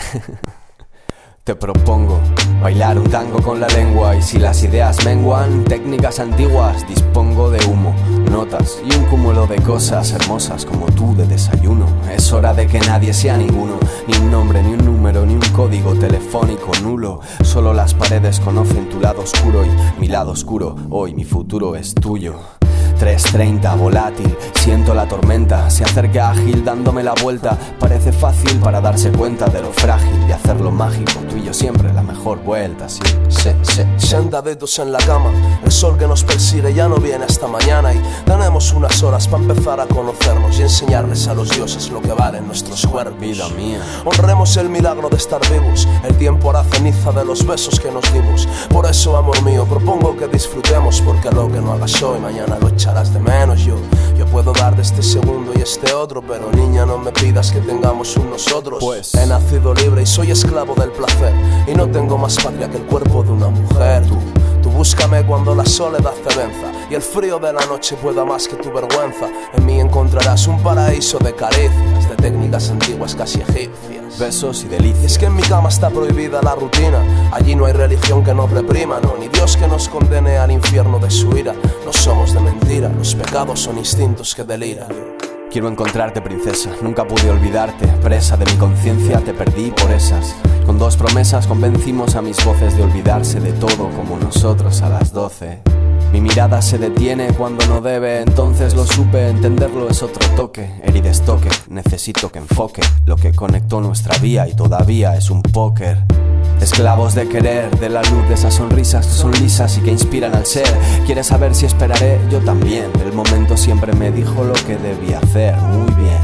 Te propongo bailar un tango con la lengua, y si las ideas menguan, técnicas antiguas, dispongo de humo, notas y un cúmulo de cosas hermosas como tú de desayuno. Es hora de que nadie sea ninguno, ni un nombre, ni un número, ni un código telefónico nulo. Solo las paredes conocen tu lado oscuro y mi lado oscuro. Hoy mi futuro es tuyo. 3:30, volátil, siento la tormenta, se acerca ágil dándome la vuelta. Parece fácil para darse cuenta de lo frágil y hacerlo mágico. Tú y yo siempre la mejor vuelta, sí. Sentaditos en la cama, el sol que nos persigue ya no viene hasta mañana, y tenemos unas horas para empezar a conocernos y enseñarles a los dioses lo que valen nuestros cuerpos. Vida mía, honremos el milagro de estar vivos, el tiempo hará ceniza de los besos que nos dimos. Por eso, amor mío, propongo que disfrutemos, porque lo que no hagas hoy, mañana lo echarás de menos. Yo puedo dar de este segundo y este otro, pero niña, no me pidas que tengamos un nosotros. Pues he nacido libre y soy esclavo del placer, y no tengo más patria que el cuerpo de una mujer. Tú búscame cuando la soledad te venza y el frío de la noche pueda más que tu vergüenza. En mí encontrarás un paraíso de caricias, de técnicas antiguas casi egipcias, besos y delicias. Es que en mi cama está prohibida la rutina, allí no hay religión que nos reprima, no, ni Dios que nos condene al infierno de su ira. No somos de mentira, los pecados son instintos que deliran. Quiero encontrarte, princesa, nunca pude olvidarte. Presa de mi conciencia te perdí por esas. Con 2 promesas convencimos a mis voces de olvidarse de todo, como nosotros a las 12. Mi mirada se detiene cuando no debe, entonces lo supe, entenderlo es otro toque. Heridestoque, necesito que enfoque lo que conectó nuestra vía y todavía es un póker. Esclavos de querer, de la luz de esas sonrisas que son lisas y que inspiran al ser. ¿Quieres saber si esperaré? Yo también. El momento siempre me dijo lo que debía hacer. Muy bien.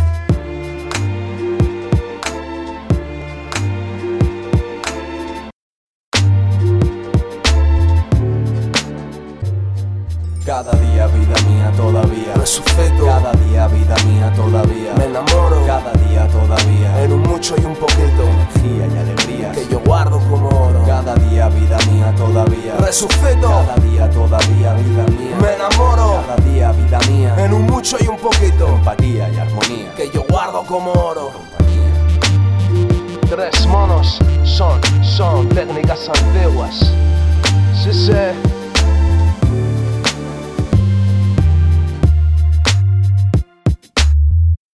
Cada día, vida mía, todavía resucito. Cada día, vida mía, todavía me enamoro. Cada día, todavía en un mucho y un poquito, energía y alegría que yo guardo como oro. Cada día, vida mía, todavía resucito. Cada día, todavía, vida mía, me enamoro. Cada día, vida mía, en un mucho y un poquito, empatía y armonía, que yo guardo como oro. Compañía. 3 monos son técnicas antiguas. Sí, sí.